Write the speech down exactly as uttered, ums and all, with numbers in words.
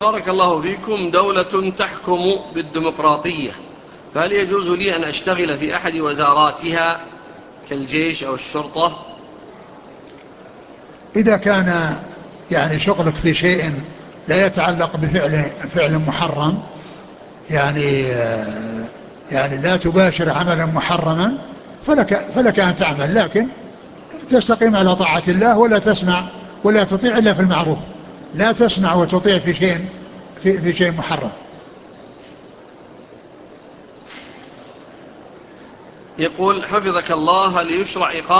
بارك الله فيكم. دولة تحكم بالديمقراطية، فهل يجوز لي أن أشتغل في أحد وزاراتها كالجيش أو الشرطة؟ إذا كان يعني شغلك في شيء لا يتعلق بفعل فعل محرم، يعني يعني لا تباشر عملا محرما، فلك فلك أن تعمل، لكن تستقيم على طاعة الله، ولا تسمع ولا تطيع إلا في المعروف. لا تسمع وتطيع في شيء في, في شيء محرم. يقول حفظك الله: هل يشرع إقامة